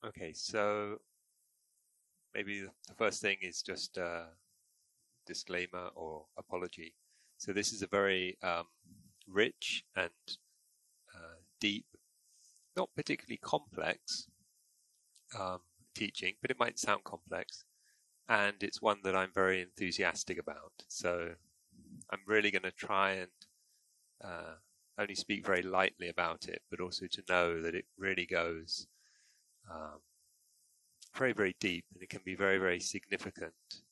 Okay, so maybe the first thing is just a disclaimer or apology. So this is a very rich and deep, not particularly complex teaching, but it might sound complex. And it's one that I'm very enthusiastic about. So I'm really going to try and only speak very lightly about it, but also to know that it really goes very, very deep, and it can be very, very significant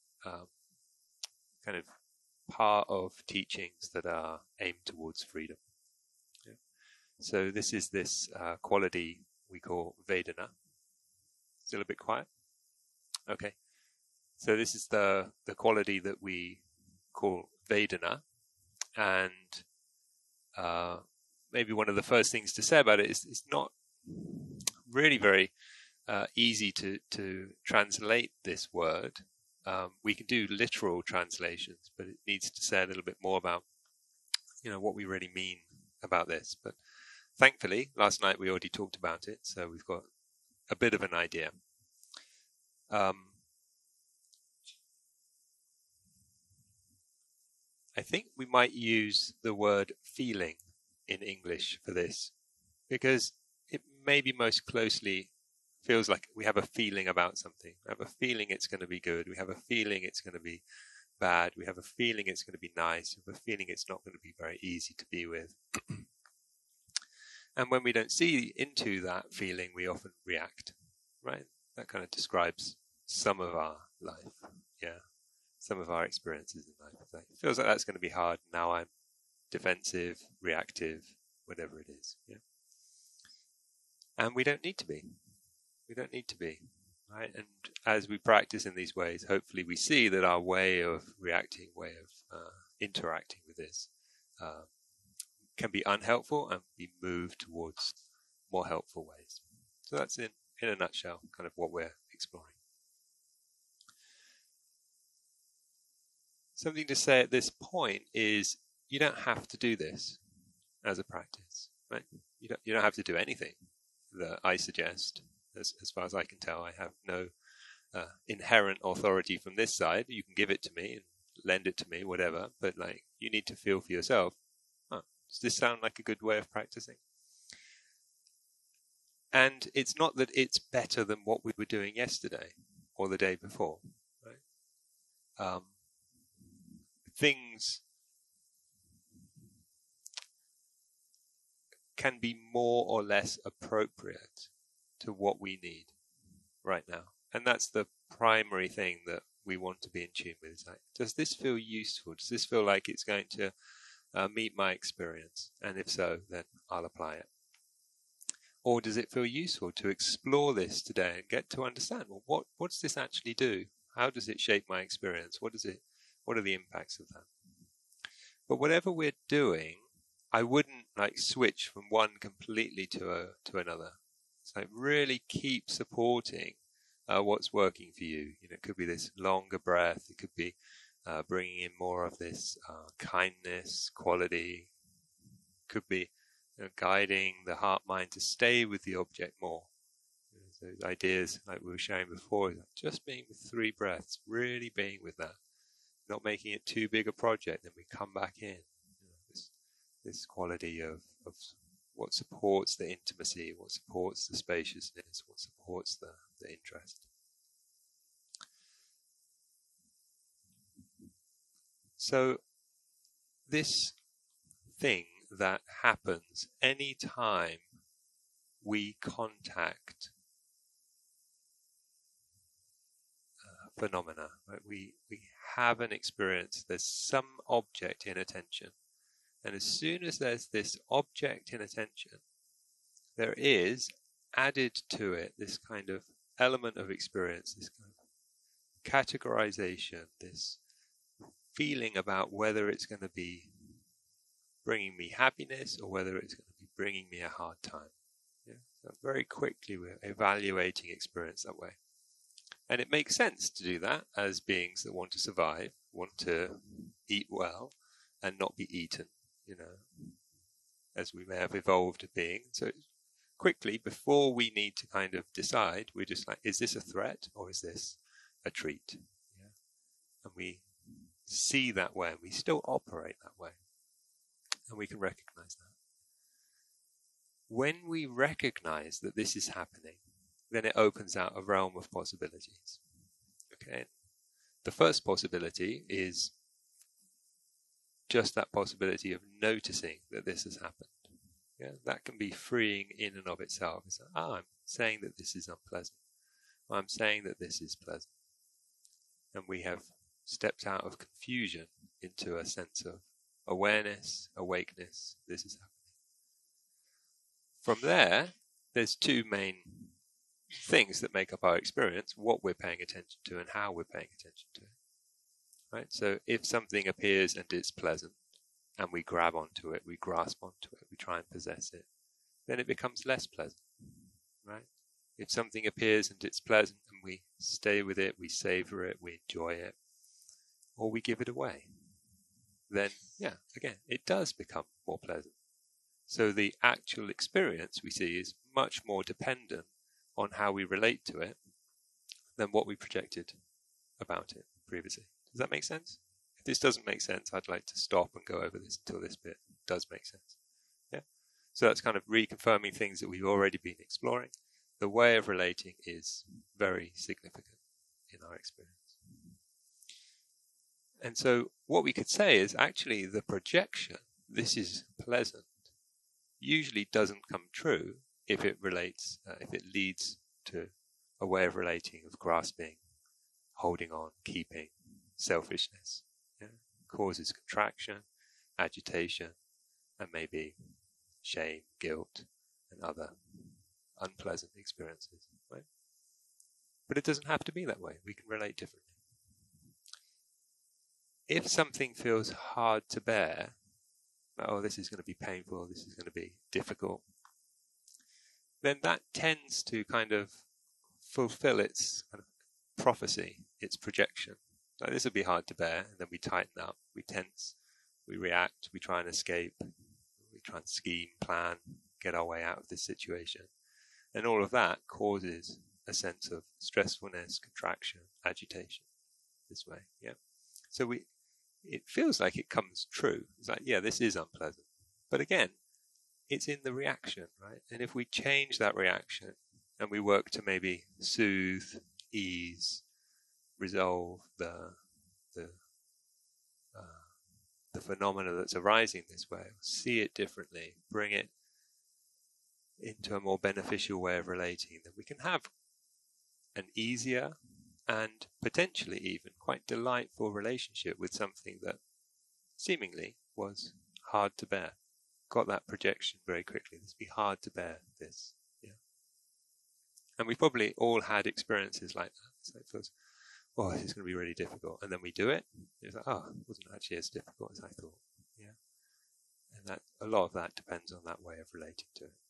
kind of part of teachings that are aimed towards freedom. Yeah. So this is this quality we call Vedana. Still a bit quiet? Okay. So this is the quality that we call Vedana, and maybe one of the first things to say about it is it's not really very easy to translate this word. We can do literal translations, but it needs to say a little bit more about, what we really mean about this. But thankfully, last night we already talked about it, so we've got a bit of an idea. I think we might use the word feeling in English for this, because it maybe most closely feels like we have a feeling about something. We have a feeling it's going to be good. We have a feeling it's going to be bad. We have a feeling it's going to be nice. We have a feeling it's not going to be very easy to be with. And when we don't see into that feeling, we often react, right? That kind of describes some of our life. Yeah. Some of our experiences in life. Like, it feels like that's going to be hard. Now I'm defensive, reactive, whatever it is. Yeah. And we don't need to be. We don't need to be. Right? And as we practice in these ways, hopefully we see that our way of reacting, way of interacting with this can be unhelpful and be moved towards more helpful ways. So that's in a nutshell kind of what we're exploring. Something to say at this point is you don't have to do this as a practice, right? You don't have to do anything that I suggest. As far as I can tell, I have no inherent authority from this side. You can give it to me and lend it to me, whatever. But you need to feel for yourself. Does this sound like a good way of practicing? And it's not that it's better than what we were doing yesterday or the day before, right? Things can be more or less appropriate to what we need right now. And that's the primary thing that we want to be in tune with. Is does this feel useful? Does this feel like it's going to meet my experience? And if so, then I'll apply it. Or does it feel useful to explore this today and get to understand, well, what does this actually do? How does it shape my experience? What are the impacts of that? But whatever we're doing, I wouldn't switch from one completely to another. So really keep supporting what's working for you. It could be this longer breath. It could be bringing in more of this kindness, quality. It could be guiding the heart-mind to stay with the object more. Those ideas, like we were sharing before, just being with 3 breaths, really being with that, not making it too big a project. Then we come back in. This quality of what supports the intimacy, what supports the spaciousness, what supports the interest. So this thing that happens any time we contact phenomena, right? We have an experience, there's some object in attention. And as soon as there's this object in attention, there is added to it this kind of element of experience, this kind of categorization, this feeling about whether it's going to be bringing me happiness or whether it's going to be bringing me a hard time. Yeah? So very quickly we're evaluating experience that way. And it makes sense to do that as beings that want to survive, want to eat well and not be eaten, as we may have evolved being. So it's quickly, before we need to kind of decide, we're just like, is this a threat or is this a treat? Yeah. And we see that way, and we still operate that way. And we can recognize that. When we recognize that this is happening, then it opens out a realm of possibilities. Okay? The first possibility is just that possibility of noticing that this has happened. Yeah? That can be freeing in and of itself. It's like, I'm saying that this is unpleasant. I'm saying that this is pleasant. And we have stepped out of confusion into a sense of awareness, awakeness, this is happening. From there, there's two main things that make up our experience: what we're paying attention to and how we're paying attention to it. Right? So if something appears and it's pleasant, and we grab onto it, we grasp onto it, we try and possess it, then it becomes less pleasant. Right? If something appears and it's pleasant and we stay with it, we savor it, we enjoy it, or we give it away, then, yeah, again, it does become more pleasant. So the actual experience we see is much more dependent on how we relate to it than what we projected about it previously. Does that make sense? If this doesn't make sense, I'd like to stop and go over this until this bit does make sense. Yeah. So that's kind of reconfirming things that we've already been exploring. The way of relating is very significant in our experience. And so what we could say is actually the projection, this is pleasant, usually doesn't come true if it relates, if it leads to a way of relating of grasping, holding on, keeping, selfishness. Yeah? Causes contraction, agitation, and maybe shame, guilt, and other unpleasant experiences. Right? But it doesn't have to be that way. We can relate differently. If something feels hard to bear, oh, this is going to be painful, this is going to be difficult, then that tends to kind of fulfill its kind of prophecy, its projection. Like, this will be hard to bear, and then we tighten up, we tense, we react, we try and escape, we try and scheme, plan, get our way out of this situation. And all of that causes a sense of stressfulness, contraction, agitation this way. Yeah. So it feels like it comes true. It's like, yeah, this is unpleasant. But again, it's in the reaction, right? And if we change that reaction and we work to maybe soothe, ease, resolve the phenomena that's arising this way, see it differently, bring it into a more beneficial way of relating, then we can have an easier and potentially even quite delightful relationship with something that seemingly was hard to bear. Got that projection very quickly. This would be hard to bear, this. Yeah. And we've probably all had experiences like that. So it feels, oh, this is going to be really difficult. And then we do it. It's like, oh, it wasn't actually as difficult as I thought. Yeah. And that a lot of that depends on that way of relating to it.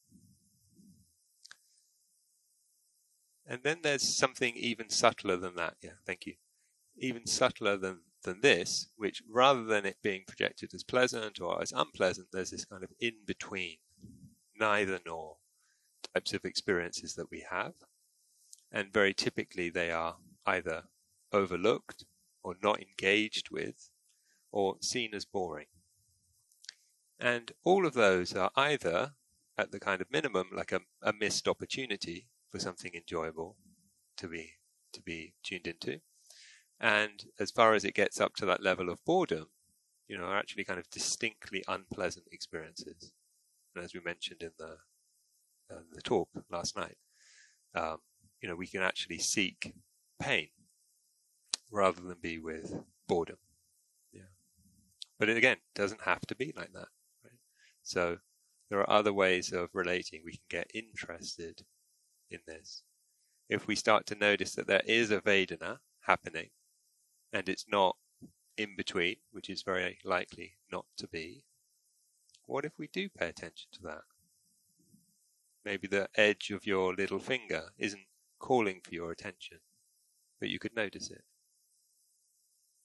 And then there's something even subtler than that. Yeah, thank you. Even subtler than this, which rather than it being projected as pleasant or as unpleasant, there's this kind of in-between, neither nor types of experiences that we have. And very typically they are either overlooked or not engaged with or seen as boring. And all of those are either, at the kind of minimum, like a missed opportunity for something enjoyable to be tuned into. And as far as it gets up to that level of boredom, are actually kind of distinctly unpleasant experiences. And as we mentioned in the talk last night, we can actually seek pain rather than be with boredom. Yeah. But it, again, doesn't have to be like that. Right? So there are other ways of relating. We can get interested in this. If we start to notice that there is a Vedana happening and it's not in between, which is very likely not to be, what if we do pay attention to that? Maybe the edge of your little finger isn't calling for your attention, but you could notice it.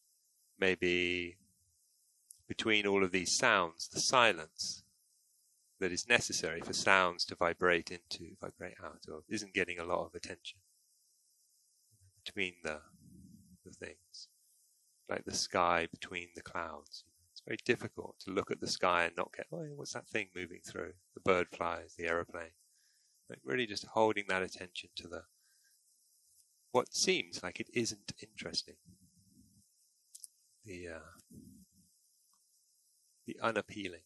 Maybe between all of these sounds, the silence that is necessary for sounds to vibrate out, or isn't getting a lot of attention between the things, like the sky between the clouds. It's very difficult to look at the sky and not get, oh, what's that thing moving through? The bird flies, the aeroplane. Like really just holding that attention to what seems like it isn't interesting. The unappealing.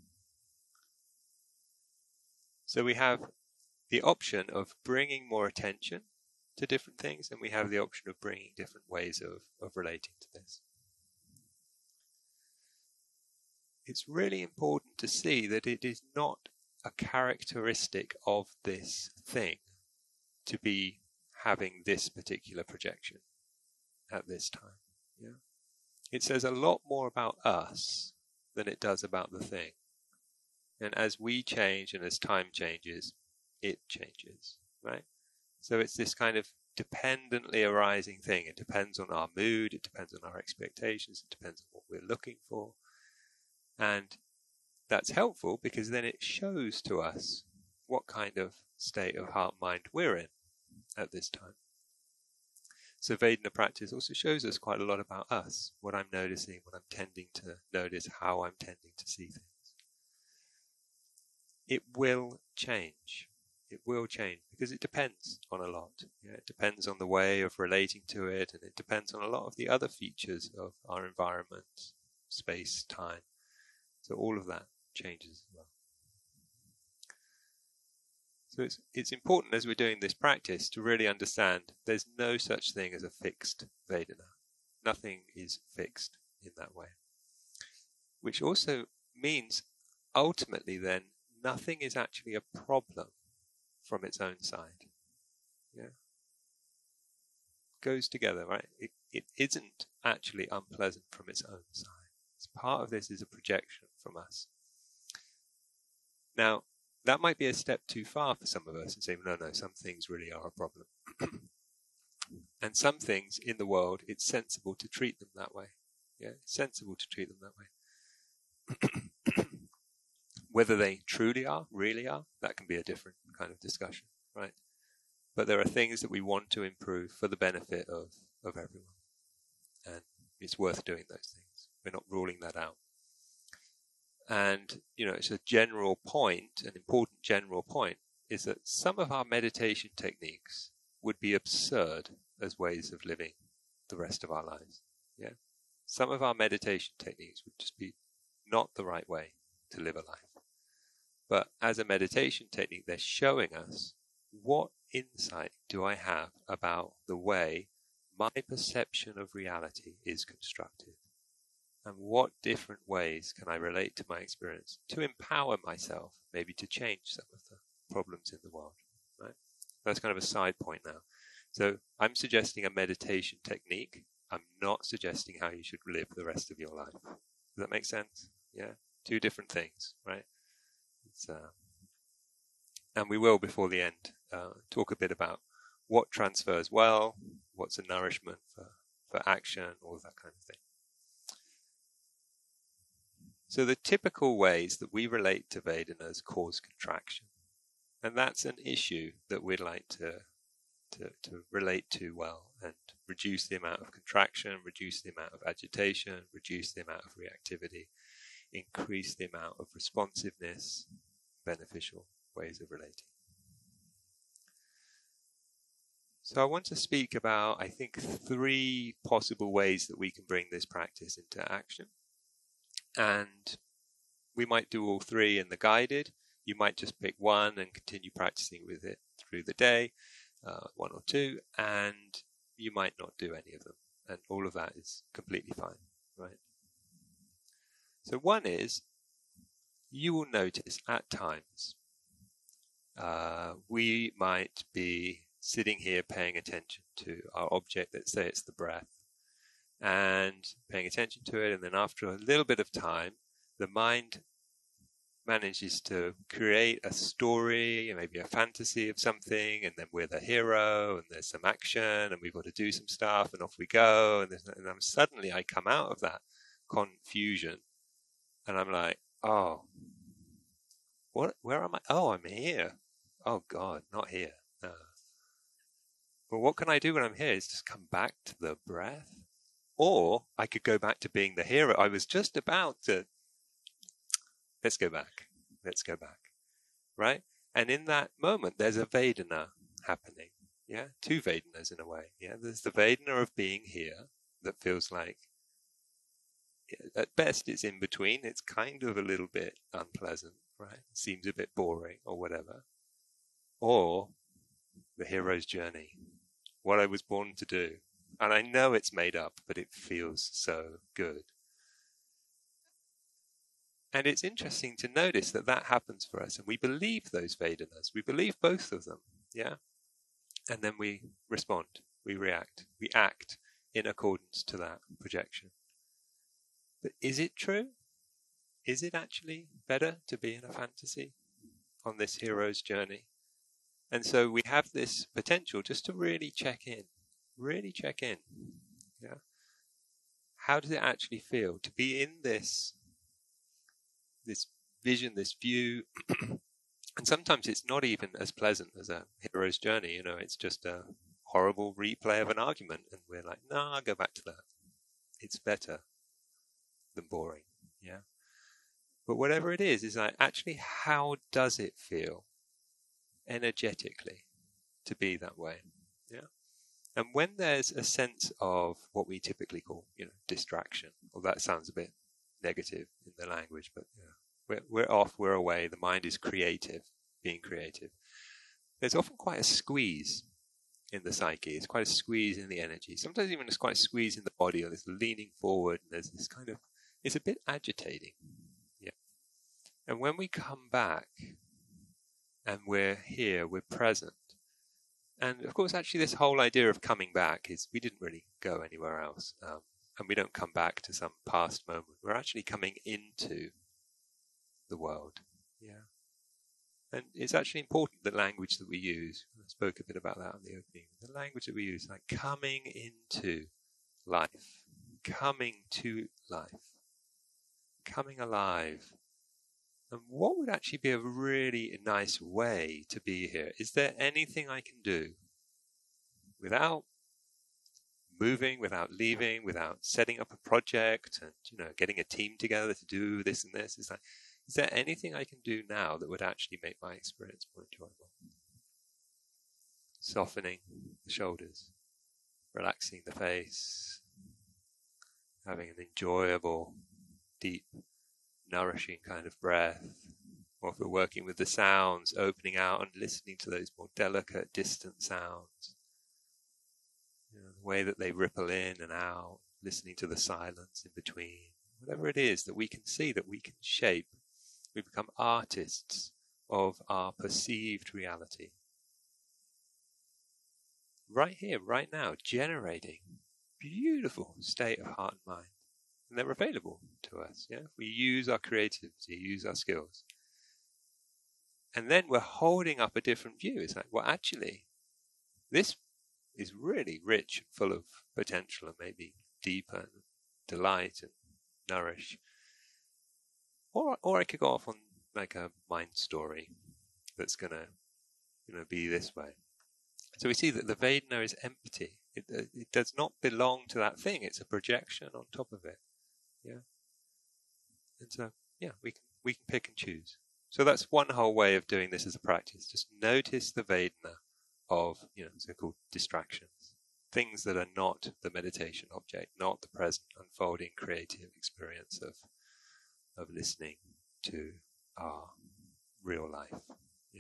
So we have the option of bringing more attention to different things, and we have the option of bringing different ways of relating to this. It's really important to see that it is not a characteristic of this thing to be having this particular projection at this time. Yeah? It says a lot more about us than it does about the thing. And as we change and as time changes, it changes, right? So it's this kind of dependently arising thing. It depends on our mood, it depends on our expectations, it depends on what we're looking for. And that's helpful because then it shows to us what kind of state of heart mind we're in at this time. So Vedana practice also shows us quite a lot about us, what I'm noticing, what I'm tending to notice, how I'm tending to see things. It will change. It will change because it depends on a lot. Yeah, it depends on the way of relating to it, and it depends on a lot of the other features of our environment, space, time. So all of that changes as well. So it's important as we're doing this practice to really understand there's no such thing as a fixed Vedana. Nothing is fixed in that way. Which also means ultimately then nothing is actually a problem from its own side. Yeah. Goes together, right? It isn't actually unpleasant from its own side. Part of this is a projection from us. Now, that might be a step too far for some of us and say, no, some things really are a problem. And some things in the world, it's sensible to treat them that way. Yeah, it's sensible to treat them that way. Whether they truly are, really are, that can be a different kind of discussion, right? But there are things that we want to improve for the benefit of everyone. And it's worth doing those things. We're not ruling that out. And, it's a general point, an important general point, is that some of our meditation techniques would be absurd as ways of living the rest of our lives. Yeah, some of our meditation techniques would just be not the right way to live a life. But as a meditation technique, they're showing us what insight do I have about the way my perception of reality is constructed. And what different ways can I relate to my experience to empower myself, maybe to change some of the problems in the world, right? That's kind of a side point now. So I'm suggesting a meditation technique. I'm not suggesting how you should live the rest of your life. Does that make sense? Yeah? Two different things, right? And we will, before the end, talk a bit about what transfers well, what's a nourishment for action, all of that kind of thing. So the typical ways that we relate to Vedanas cause contraction. And that's an issue that we'd like to relate to well and reduce the amount of contraction, reduce the amount of agitation, reduce the amount of reactivity, increase the amount of responsiveness, beneficial ways of relating. So I want to speak about, I think, 3 possible ways that we can bring this practice into action. And we might do all 3 in the guided. You might just pick one and continue practicing with it through the day, 1 or 2, and you might not do any of them. And all of that is completely fine, right? So one is, you will notice at times we might be sitting here paying attention to our object, let's say it's the breath, and paying attention to it, and then after a little bit of time, the mind manages to create a story, maybe a fantasy of something, and then we're the hero, and there's some action, and we've got to do some stuff, and off we go, and suddenly I come out of that confusion, and I'm like, oh, What? Where am I? Oh, I'm here. Oh God, not here. But what can I do when I'm here? Is just come back to the breath. Or I could go back to being the hero. I was just about to. Let's go back. Let's go back. Right? And in that moment, there's a Vedana happening. Yeah? Two Vedanas in a way. Yeah? There's the Vedana of being here that feels like, at best, it's in between. It's kind of a little bit unpleasant, right? It seems a bit boring or whatever. Or the hero's journey. What I was born to do. And I know it's made up, but it feels so good. And it's interesting to notice that that happens for us. And we believe those Vedanas. We believe both of them. Yeah? And then we respond. We react. We act in accordance to that projection. But is it true? Is it actually better to be in a fantasy on this hero's journey? And so we have this potential just to really check in. Really check in. Yeah? How does it actually feel to be in this vision, this view? And sometimes it's not even as pleasant as a hero's journey. It's just a horrible replay of an argument. And we're like, no, I'll go back to that. It's better than boring. Yeah. But whatever it is like, actually, how does it feel energetically to be that way? Yeah. And when there's a sense of what we typically call, distraction, well, that sounds a bit negative in the language, but we're off, we're away, the mind is being creative. There's often quite a squeeze in the psyche. It's quite a squeeze in the energy. Sometimes even it's quite a squeeze in the body, or there's leaning forward, and there's this kind of, it's a bit agitating. Yeah. And when we come back and we're here, we're present. And of course, actually, this whole idea of coming back is we didn't really go anywhere else. And we don't come back to some past moment. We're actually coming into the world. Yeah. And it's actually important, the language that we use. I spoke a bit about that in the opening. The language that we use, like coming into life, coming to life, coming alive. And what would actually be a really nice way to be here? Is there anything I can do without moving, without leaving, without setting up a project and, getting a team together to do this and this? Is there anything I can do now that would actually make my experience more enjoyable? Softening the shoulders, relaxing the face, having an enjoyable, deep, nourishing kind of breath. Or if we're working with the sounds, opening out and listening to those more delicate, distant sounds. The way that they ripple in and out, listening to the silence in between. Whatever it is that we can see, that we can shape. We become artists of our perceived reality. Right here, right now, generating beautiful state of heart and mind. And they're available to us. Yeah? We use our creativity, use our skills. And then we're holding up a different view. It's like, well, actually, this is really rich and full of potential and maybe deeper and delight and nourish. Or I could go off on like a mind story that's going to be this way. So we see that the Vedana is empty. It does not belong to that thing. It's a projection on top of it. Yeah. And so, we can pick and choose. So that's one whole way of doing this as a practice. Just notice the Vedana of, so-called distractions. Things that are not the meditation object, not the present, unfolding, creative experience of listening to our real life. Yeah.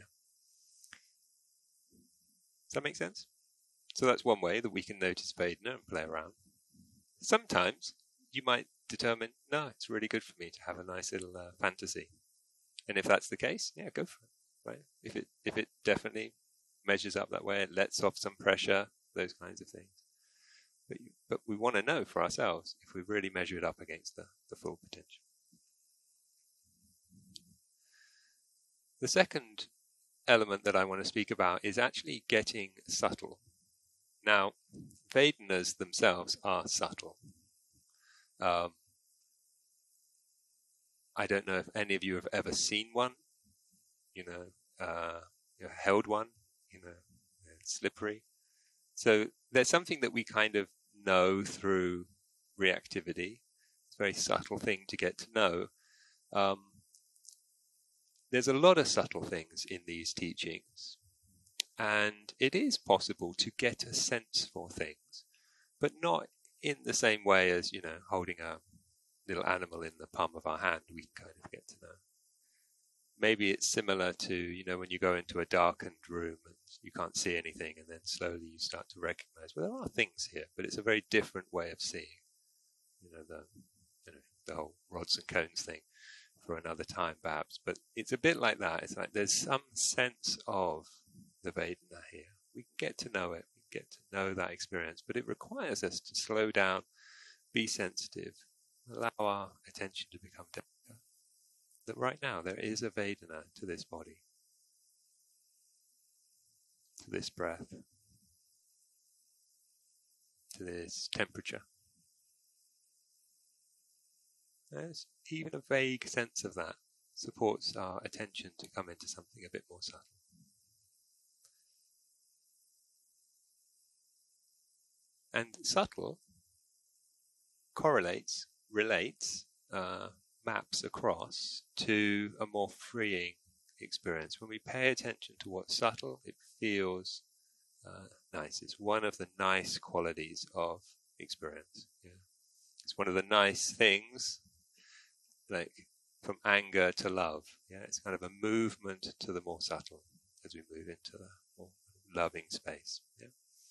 Does that make sense? So that's one way that we can notice Vedana and play around. Sometimes you might determine, no, it's really good for me to have a nice little fantasy. And if that's the case, go for it. Right? If it definitely measures up that way, it lets off some pressure, those kinds of things. But we want to know for ourselves if we really measure it up against the full potential. The second element that I want to speak about is actually getting subtle. Now, Vedanas themselves are subtle. I don't know if any of you have ever seen one. held one, slippery. So there's something that we kind of know through reactivity. It's a very subtle thing to get to know. There's a lot of subtle things in these teachings, and it is possible to get a sense for things, but not in the same way as, holding a little animal in the palm of our hand, we kind of get to know. Maybe it's similar to, when you go into a darkened room and you can't see anything, and then slowly you start to recognize, well, there are things here, but it's a very different way of seeing. The whole rods and cones thing for another time, perhaps. But it's a bit like that. It's like there's some sense of the Vedana here. We can get to know it. We can get to know that experience, but it requires us to slow down, be sensitive, allow our attention to become delicate. That right now there is a Vedana to this body, to this breath, to this temperature. There's even a vague sense of that supports our attention to come into something a bit more subtle. And subtle correlates, relates, maps across to a more freeing experience. When we pay attention to what's subtle, it feels nice. It's one of the nice qualities of experience. Yeah. It's one of the nice things, like from anger to love. Yeah, it's kind of a movement to the more subtle as we move into the more loving space. Yeah.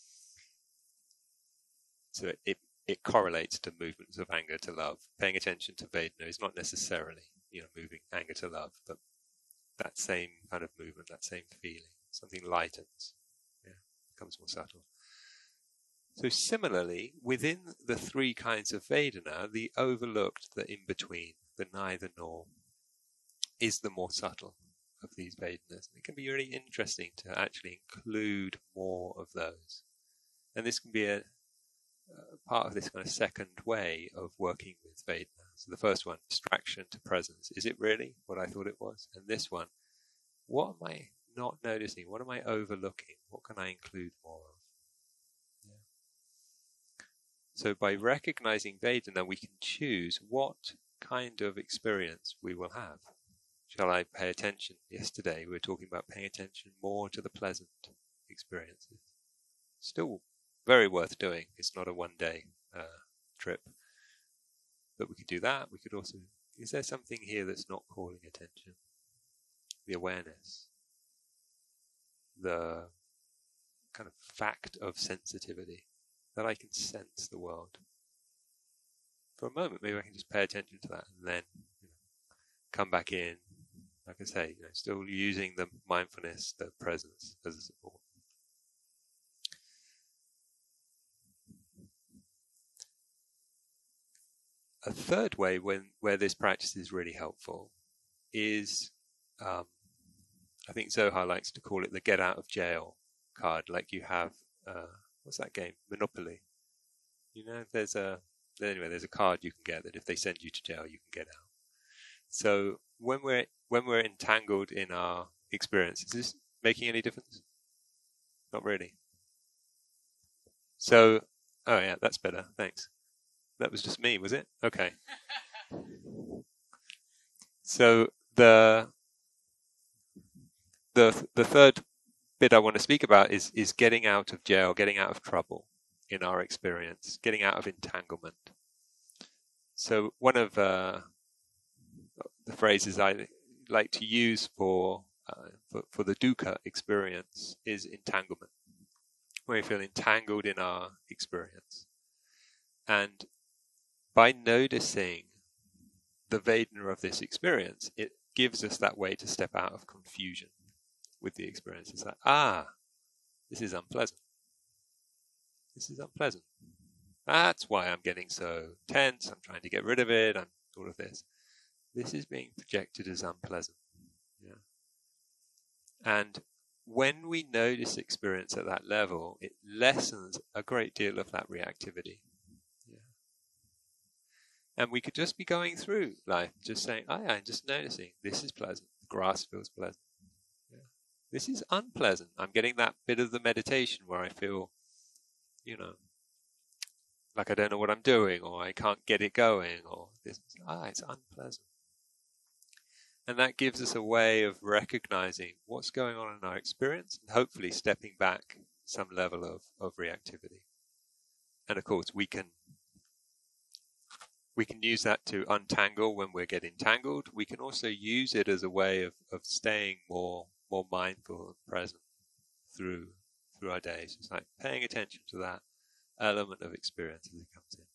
So it correlates to movements of anger to love. Paying attention to Vedana is not necessarily, moving anger to love, but that same kind of movement, that same feeling, something lightens, becomes more subtle. So similarly, within the three kinds of Vedana, the overlooked, the in-between, the neither nor, is the more subtle of these Vedanas. And it can be really interesting to actually include more of those. And this can be a part of this kind of second way of working with Vedana. So the first one, distraction to presence. Is it really what I thought it was? And this one, what am I not noticing? What am I overlooking? What can I include more of? Yeah. So by recognizing Vedana, we can choose what kind of experience we will have. Shall I pay attention? Yesterday we were talking about paying attention more to the pleasant experiences. Still very worth doing. It's not a one-day trip. But we could do that. We could also, is there something here that's not calling attention? The awareness. The kind of fact of sensitivity. That I can sense the world. For a moment, maybe I can just pay attention to that and then come back in. Like I say, still using the mindfulness, the presence as a support. A third way where this practice is really helpful is, I think Zohar likes to call it the get out of jail card, like you have, what's that game? Monopoly. There's a card you can get that if they send you to jail, you can get out. So when we're entangled in our experience, is this making any difference? Not really. So, oh yeah, that's better. Thanks. That was just me, was it? Okay. So the third bit I want to speak about is getting out of jail, getting out of trouble in our experience, getting out of entanglement. So one of the phrases I like to use for the dukkha experience is entanglement, where we feel entangled in our experience. And by noticing the Vedana of this experience, it gives us that way to step out of confusion with the experience. It's like, this is unpleasant. This is unpleasant. That's why I'm getting so tense. I'm trying to get rid of it. I'm all of this. This is being projected as unpleasant. Yeah. And when we notice experience at that level, it lessens a great deal of that reactivity. And we could just be going through life, just saying, I'm just noticing, this is pleasant. The grass feels pleasant. this is unpleasant. I'm getting that bit of the meditation where I feel, you know, like I don't know what I'm doing, or I can't get it going, or this. It's unpleasant. And that gives us a way of recognizing what's going on in our experience and hopefully stepping back some level of reactivity. And of course, we can use that to untangle when we're getting tangled. We can also use it as a way of staying more mindful and present through our days. It's like paying attention to that element of experience as it comes in.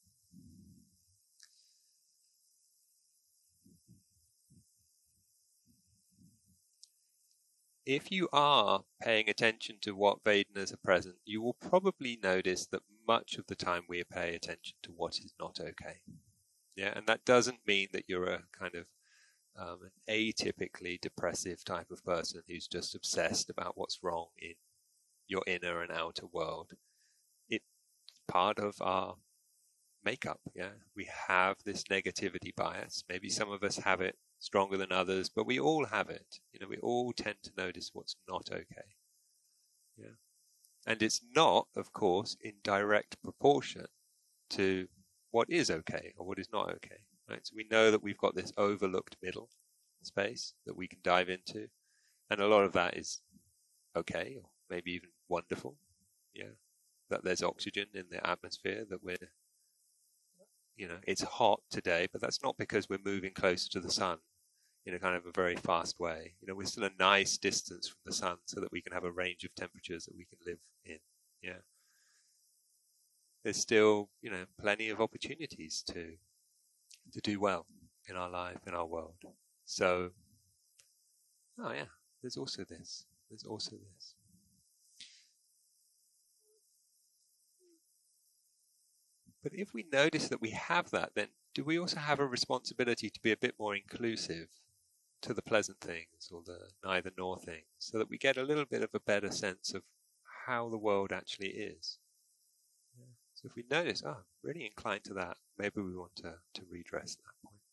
If you are paying attention to what Vedanas are present, you will probably notice that much of the time we pay attention to what is not okay. Yeah, and that doesn't mean that you're a kind of an atypically depressive type of person who's just obsessed about what's wrong in your inner and outer world. It's part of our makeup. Yeah, we have this negativity bias. Maybe some of us have it stronger than others, but we all have it. You know, we all tend to notice what's not okay. Yeah, and it's not, of course, in direct proportion to what is okay or what is not okay. Right? So we know that we've got this overlooked middle space that we can dive into, and a lot of that is okay, or maybe even wonderful. Yeah, that there's oxygen in the atmosphere, that we're, you know, it's hot today, but that's not because we're moving closer to the sun in a kind of a very fast way. You know, we're still a nice distance from the sun so that we can have a range of temperatures that we can live in. Yeah. There's still, you know, plenty of opportunities to do well in our life, in our world. So, there's also this. There's also this. But if we notice that we have that, then do we also have a responsibility to be a bit more inclusive to the pleasant things or the neither nor things, so that we get a little bit of a better sense of how the world actually is? So if we notice, I'm really inclined to that, maybe we want to redress that point.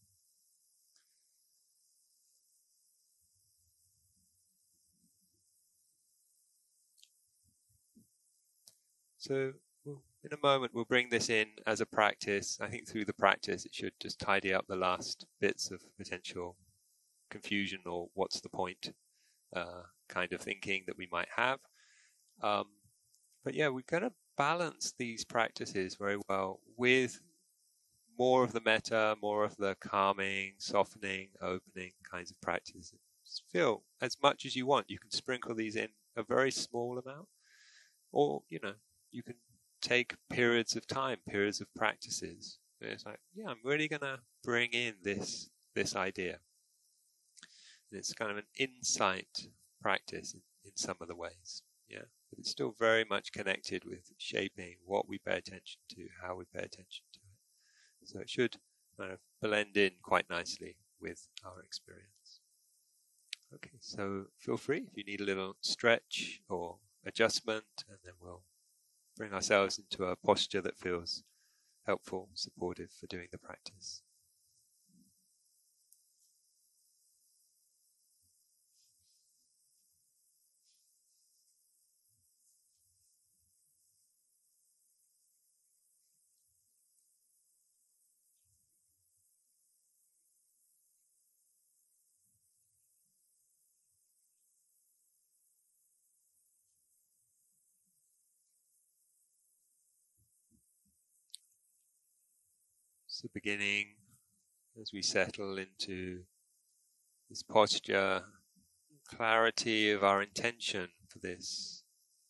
So in a moment, we'll bring this in as a practice. I think through the practice, it should just tidy up the last bits of potential confusion or what's the point kind of thinking that we might have. But yeah, we're going to balance these practices very well with more of the metta, more of the calming, softening, opening kinds of practices. Just feel as much as you want. You can sprinkle these in a very small amount, or, you know, you can take periods of time, periods of practices. It's like, yeah, I'm really going to bring in this idea. And it's kind of an insight practice in some of the ways. Yeah, but it's still very much connected with shaping what we pay attention to, how we pay attention to it. So it should kind of blend in quite nicely with our experience. Okay, so feel free if you need a little stretch or adjustment, and then we'll bring ourselves into a posture that feels helpful, supportive for doing the practice. So beginning as we settle into this posture, clarity of our intention for this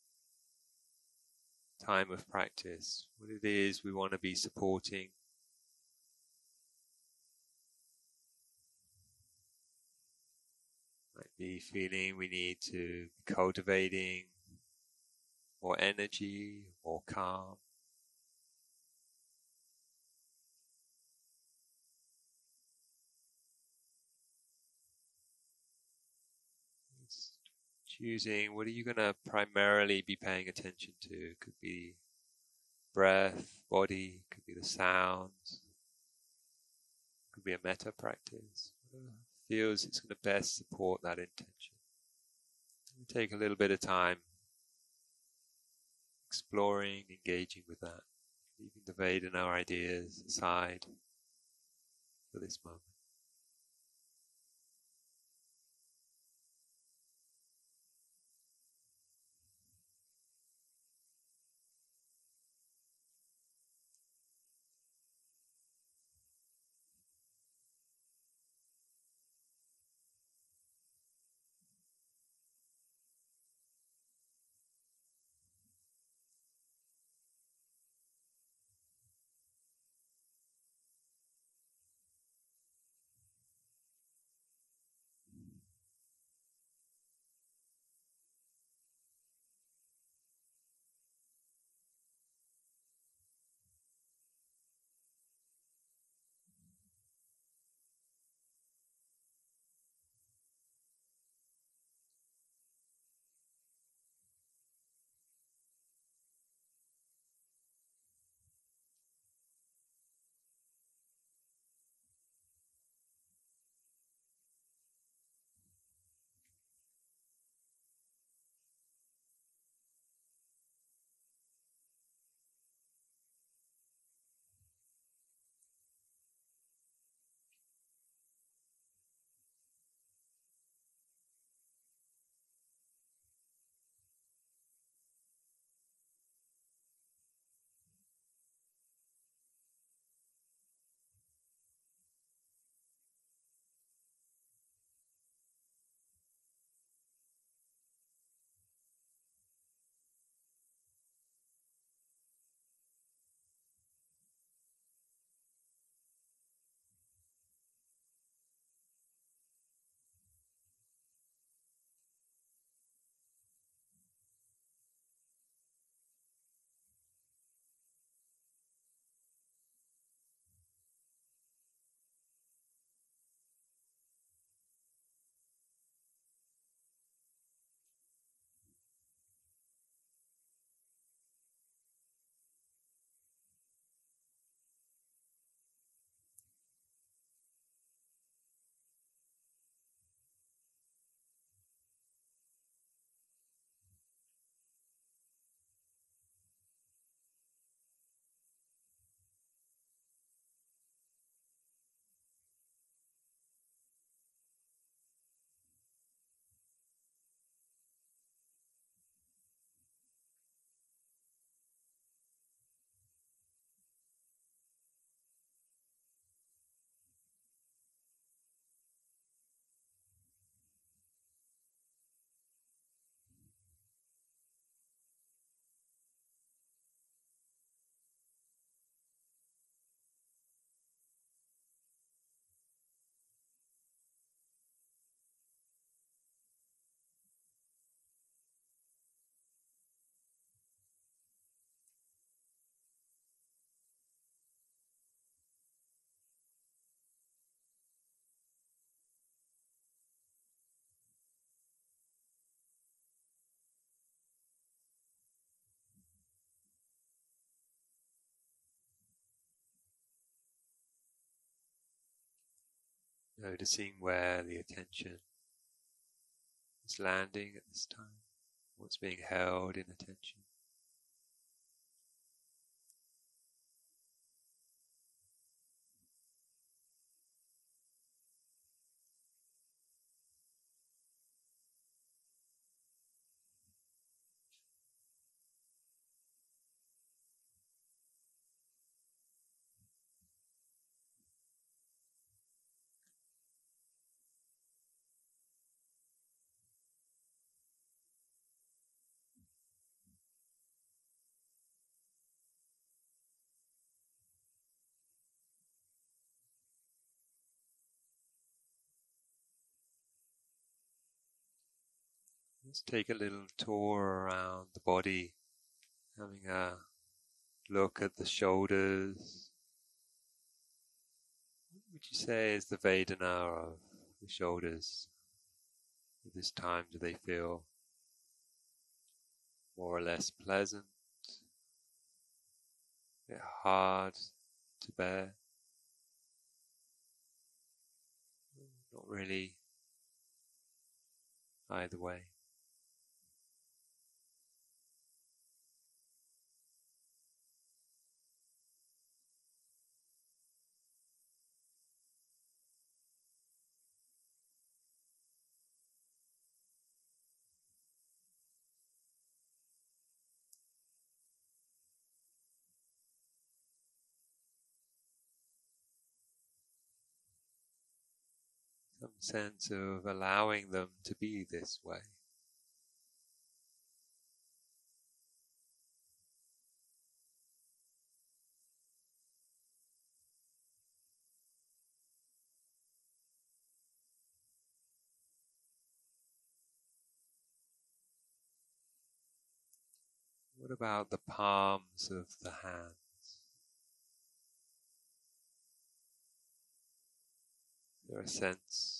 time of practice, what it is we want to be supporting. Might be feeling we need to be cultivating more energy, more calm. Choosing what are you going to primarily be paying attention to. It could be breath, body, could be the sounds, could be a metta practice. Whatever feels it's going to best support that intention. Take a little bit of time exploring, engaging with that, leaving the Vedana ideas aside for this moment. Noticing where the attention is landing at this time, what's being held in attention. Let's take a little tour around the body, having a look at the shoulders. What would you say is the Vedana of the shoulders? At this time, do they feel more or less pleasant, a bit hard to bear? Not really either way. some sense of allowing them to be this way. What about the palms of the hands? Is there a sense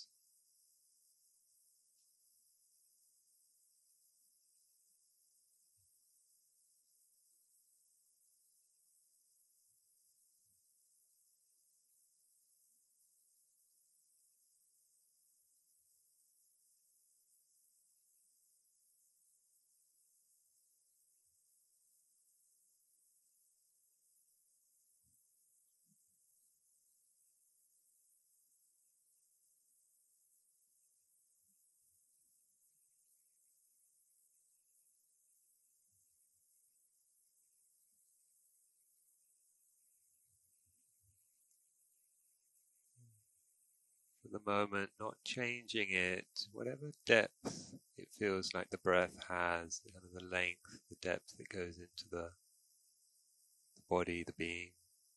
for the moment, not changing it, whatever depth it feels like the breath has, kind of the length, the depth that goes into the body, the being.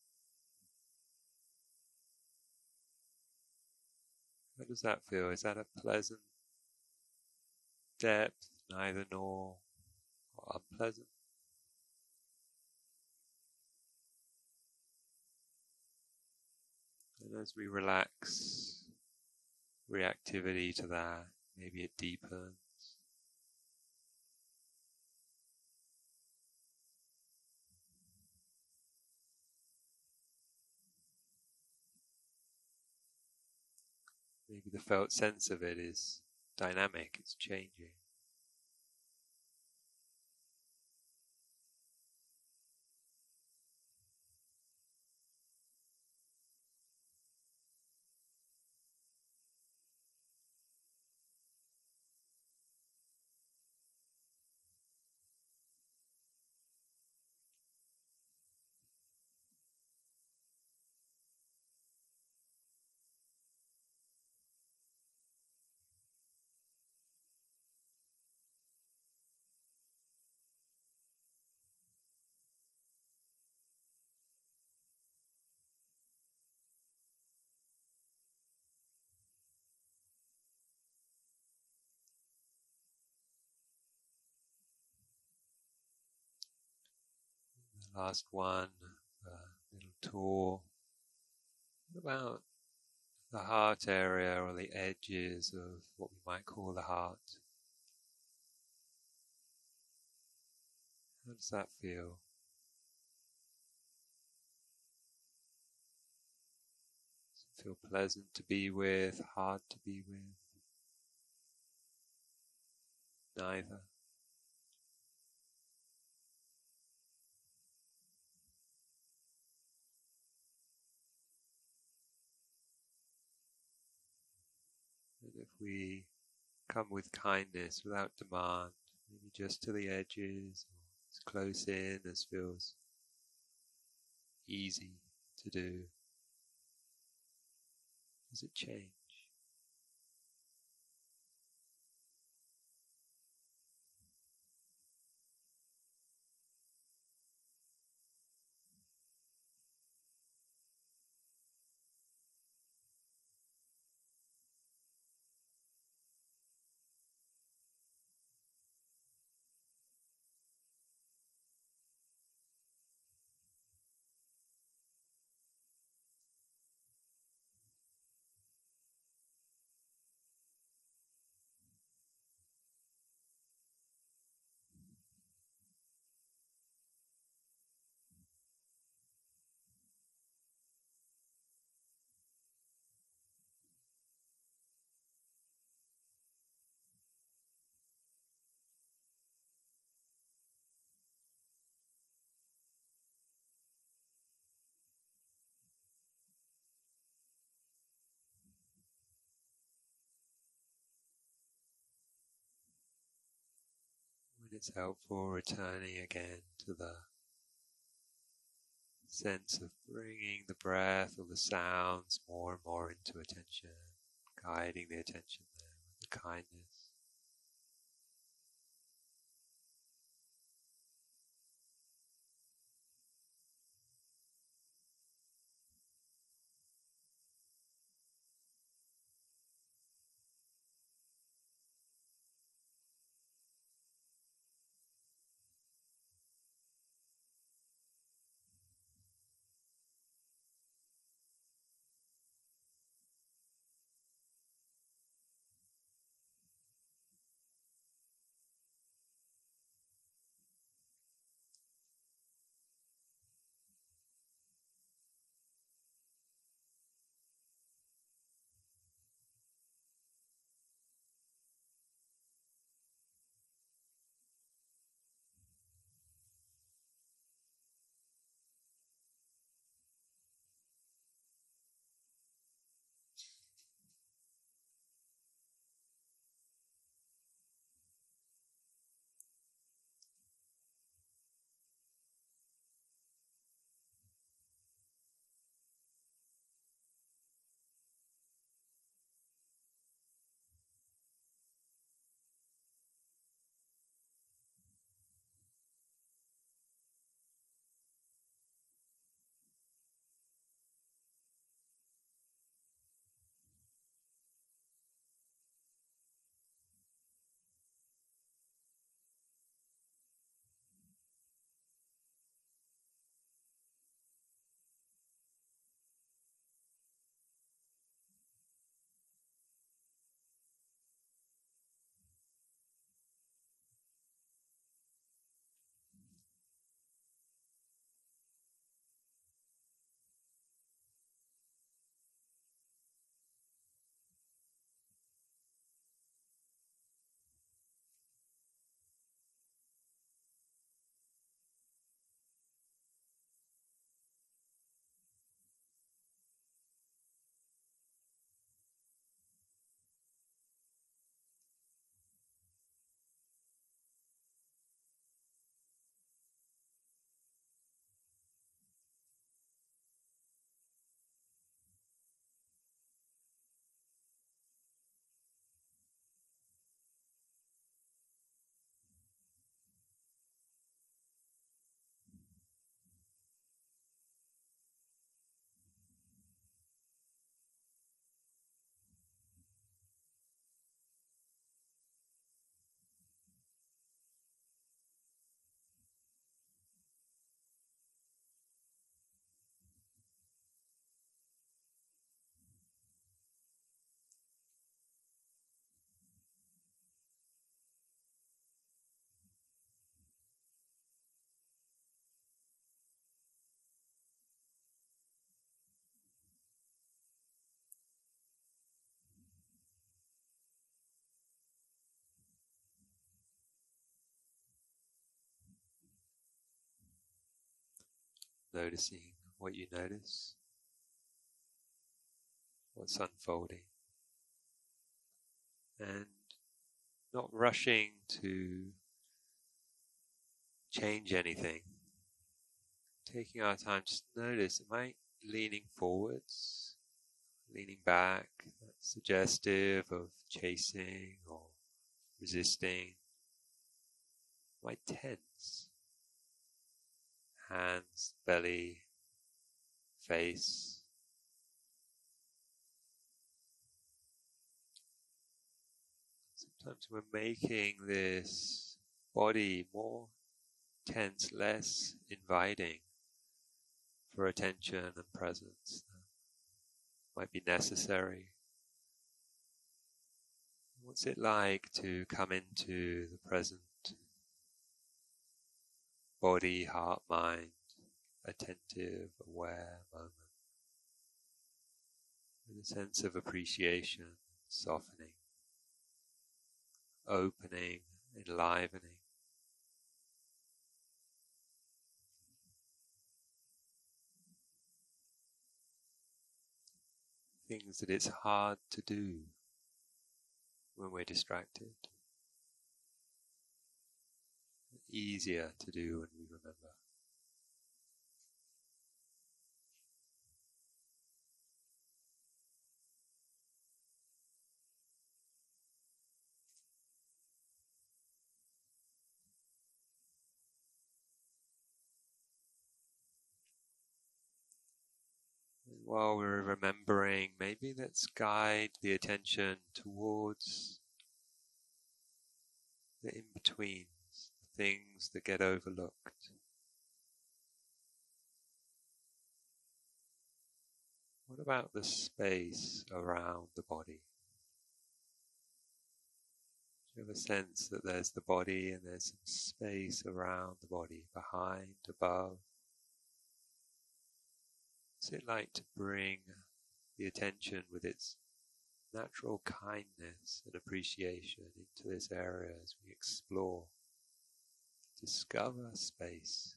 How does that feel? Is that a pleasant depth, neither nor, or unpleasant? And as we relax reactivity to that, maybe it deepens. Maybe the felt sense of it is dynamic, it's changing. The last one, little tour. What about the heart area or the edges of what we might call the heart? How does that feel? Does it feel pleasant to be with, hard to be with? Neither. And if we come with kindness without demand, maybe just to the edges, or as close in as feels easy to do, does it change? When it's helpful, returning again to the sense of bringing the breath or the sounds more and more into attention, guiding the attention there with the kindness. Noticing what you notice, what's unfolding, and not rushing to change anything. Taking our time, just notice, am I leaning forwards, leaning back? That's suggestive of chasing or resisting. Am I tense? Hands, belly, face. Sometimes we're making this body more tense, less inviting for attention and presence. That might be necessary. What's it like to come into the present body, heart, mind, attentive, aware moment with a sense of appreciation, softening, opening, enlivening. Things that it's hard to do when we're distracted. Easier to do when we remember. While we're remembering, maybe let's guide the attention towards the in-betweens, the things that get overlooked. What about the space around the body? Do you have a sense that there's the body and there's some space around the body, behind, above? What's it like to bring the attention with its natural kindness and appreciation into this area as we explore, discover space?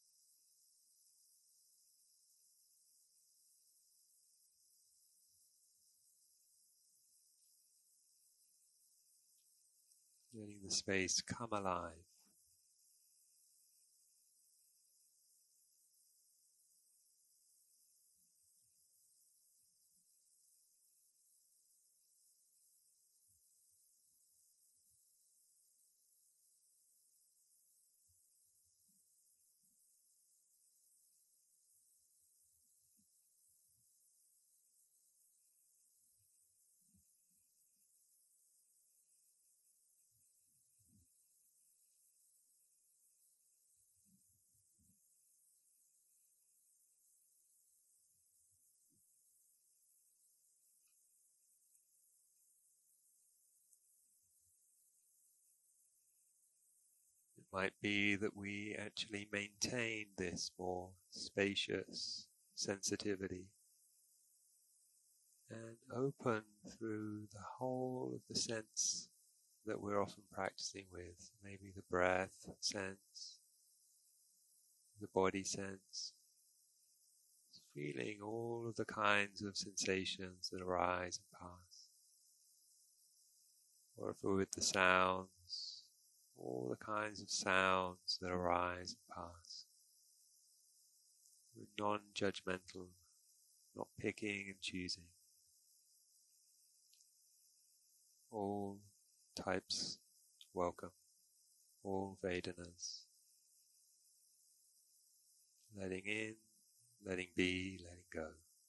Letting the space come alive. It might be that we actually maintain this more spacious sensitivity and open through the whole of the sense that we're often practicing with, maybe the breath sense, the body sense, feeling all of the kinds of sensations that arise and pass. Or if we're with the sounds, all the kinds of sounds that arise and pass. We're non-judgmental, not picking and choosing. All types welcome, all Vedanas. Letting in, letting be, letting go.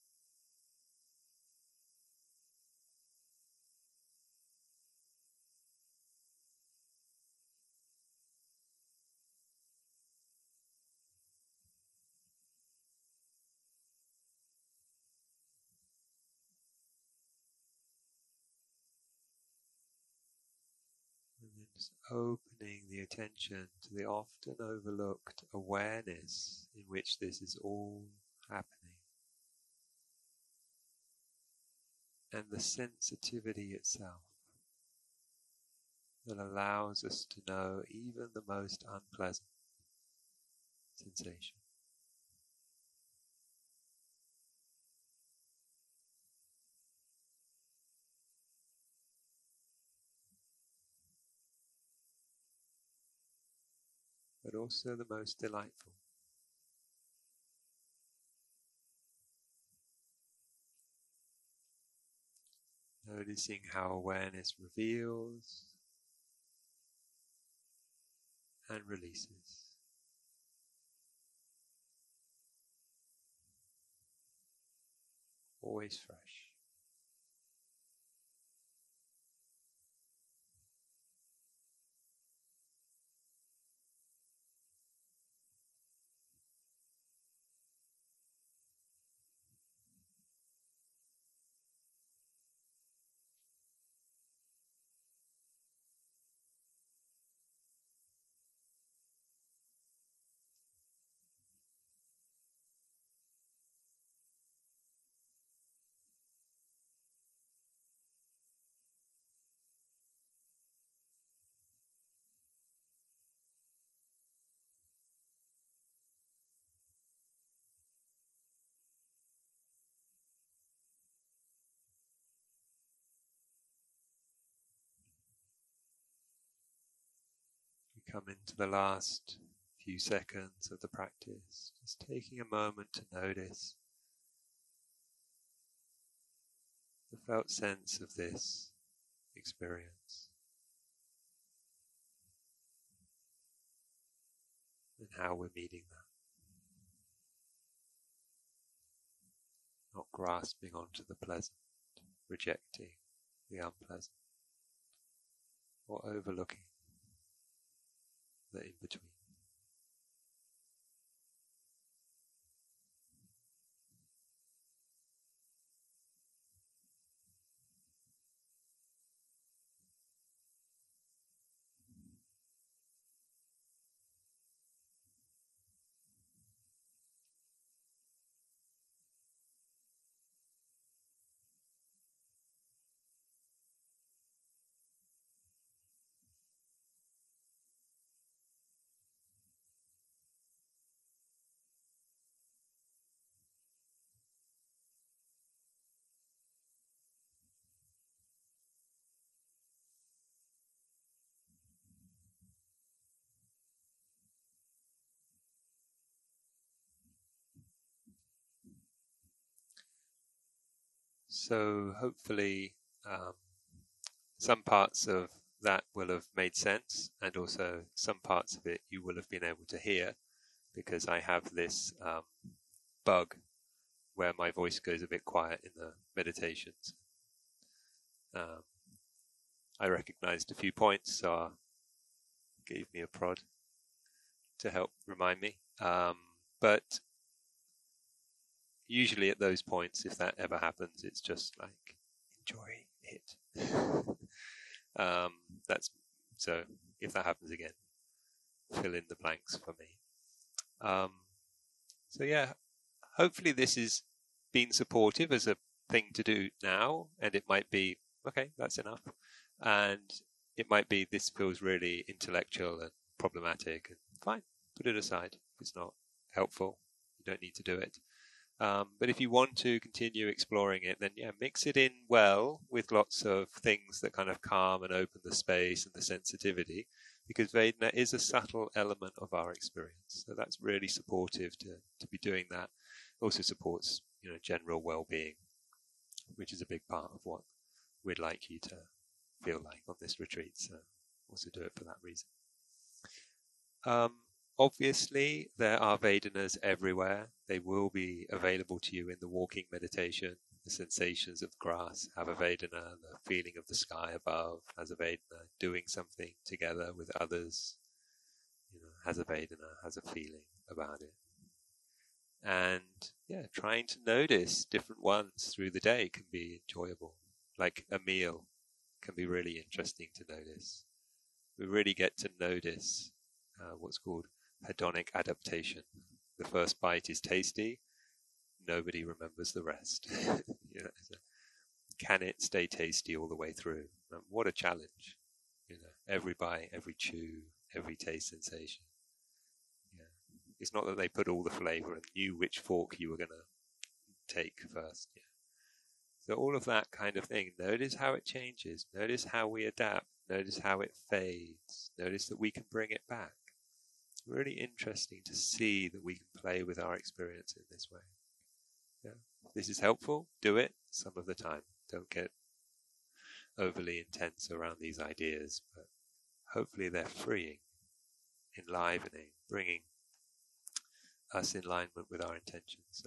And then just opening the attention to the often overlooked awareness in which this is all happening. And the sensitivity itself that allows us to know even the most unpleasant sensation. But also the most delightful. Noticing how awareness reveals and releases. Always fresh. We come into the last few seconds of the practice, just taking a moment to notice the felt sense of this experience and how we're meeting that. Not grasping onto the pleasant, rejecting the unpleasant, or overlooking the in-between. So hopefully some parts of that will have made sense, and also some parts of it you will have been able to hear, because I have this bug where my voice goes a bit quiet in the meditations. I recognized a few points, so I gave me a prod to help remind me. But usually at those points, if that ever happens, it's just like, enjoy it. That's so if that happens again, fill in the blanks for me. So yeah, hopefully this has been supportive as a thing to do now, and it might be, okay, that's enough. And it might be, this feels really intellectual and problematic, and fine, put it aside. If it's not helpful, you don't need to do it. But if you want to continue exploring it, then yeah, mix it in well with lots of things that kind of calm and open the space and the sensitivity, because Vedana is a subtle element of our experience. So that's really supportive to be doing that. Also supports, general well-being, which is a big part of what we'd like you to feel like on this retreat. So also do it for that reason. Obviously, there are Vedanas everywhere. They will be available to you in the walking meditation. The sensations of the grass have a Vedana. The feeling of the sky above has a Vedana. Doing something together with others, has a Vedana, has a feeling about it. And yeah, trying to notice different ones through the day can be enjoyable. Like a meal can be really interesting to notice. We really get to notice what's called hedonic adaptation. The first bite is tasty, nobody remembers the rest. Can it stay tasty all the way through? What a challenge. Every bite, every chew, every taste sensation. It's not that they put all the flavor and knew which fork you were going to take first. So all of that kind of thing. Notice how it changes. Notice how we adapt. Notice how it fades. Notice that we can bring it back. Really interesting to see that we can play with our experience in this way. If this is helpful, do it some of the time. Don't get overly intense around these ideas, but hopefully they're freeing, enlivening, bringing us in alignment with our intentions. So,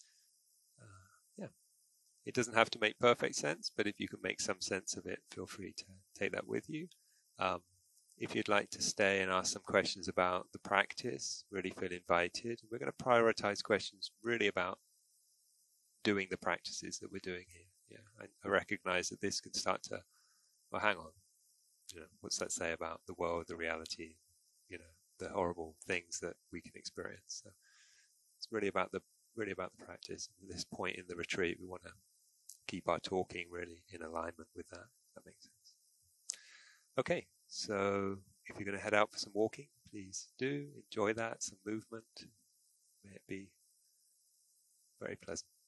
it doesn't have to make perfect sense, but if you can make some sense of it, feel free to take that with you. If you'd like to stay and ask some questions about the practice, really feel invited. We're going to prioritize questions really about doing the practices that we're doing here. I recognize that this can start to, well, hang on, what's that say about the world, the reality, the horrible things that we can experience. So it's really about the practice. At this point in the retreat, we want to keep our talking really in alignment with that. If that makes sense. Okay, so if you're going to head out for some walking, please do enjoy that, some movement. May it be very pleasant.